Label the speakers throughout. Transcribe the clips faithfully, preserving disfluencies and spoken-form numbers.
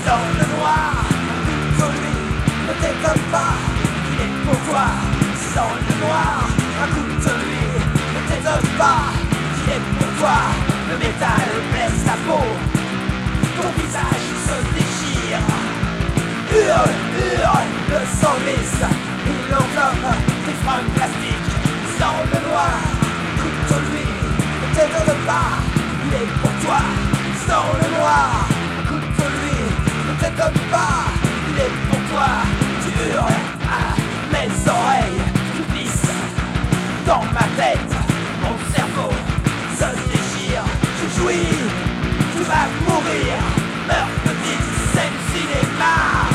Speaker 1: dans le noir, pour lui, ne t'étonne pas, il est pour toi. Dans le noir, un coup de lui, ne t'étonne pas, il est pour toi. Le métal blesse ta peau, ton visage se déchire. Hurle, hurle, le sang glisse, il enveloppe tes fringues plastiques. Dans le noir, un coup de lui, ne t'étonne pas, il est pour toi. Dans le noir, un coup de lui, ne t'étonne pas, il est pour toi. Tu hurles à mes oreilles, tu glisses dans ma tête, mon cerveau se déchire. Je jouis, tu vas mourir, meurs petite scène cinéma.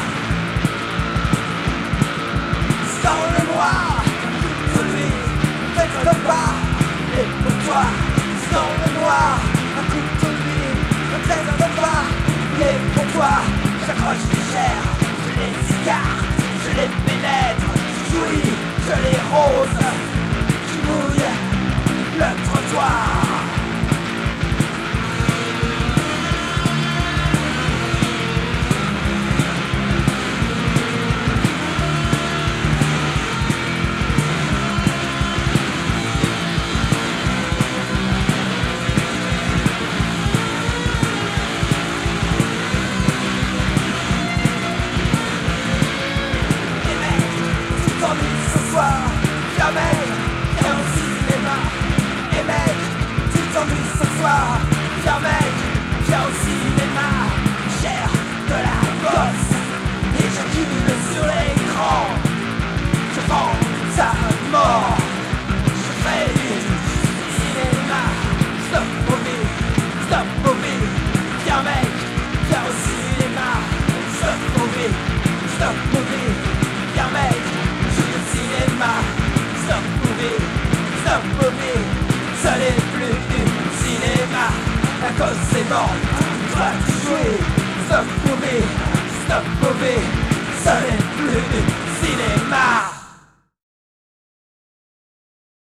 Speaker 1: Dans le noir, un coup de lui, ne t'étonne pas, il est pour toi. Dans le noir, un coup de lui, ne t'étonne pas, il est pour toi. J'accroche les chairs, je les écarte, je les pénètre, je jouis, je les rose, je mouille le trottoir. Jamais, viens au cinéma. Et mec, tu t'ennuies ce soir. Viens mec, viens au cinéma. Chair de la gosse, éjacule sur l'écran. Je prends sa mort. Je fais du cinéma. Stop movie, stop movie. Viens mec, viens au cinéma. Stop movie, stop movie. Viens mec, je veux le cinéma. Stop movie, stop movie, ce n'est plus du cinéma. La cause c'est mort, tu dois jouer. Stop movie, stop movie, ce n'est plus du